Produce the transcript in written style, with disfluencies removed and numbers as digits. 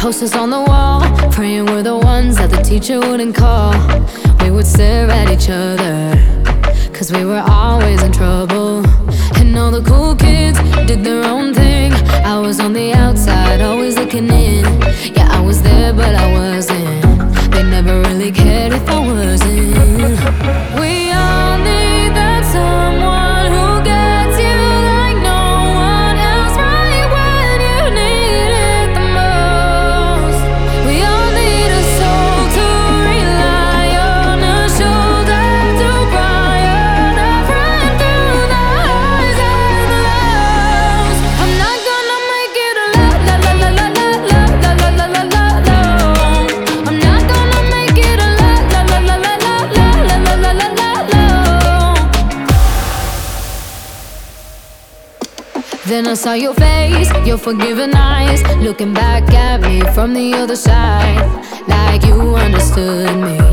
Posters on the wall, praying we're the ones that the teacher wouldn't call. We would stare at each other, cause we were always in trouble. And all the cool kids did their own thing. I was on the outside, always looking in. Yeah, I was there, but I wasn't. They never really cared if I wasn't. We all need that someone who gets you like no one else, right when you need it the most. We all need a soul to rely on, a shoulder to cry on, a friend through the highs and the lows. I'm not gonna make it alone. I'm not gonna make it alone. Then I saw your face, your forgiving eyes, looking back at me from the other side, like you understood me.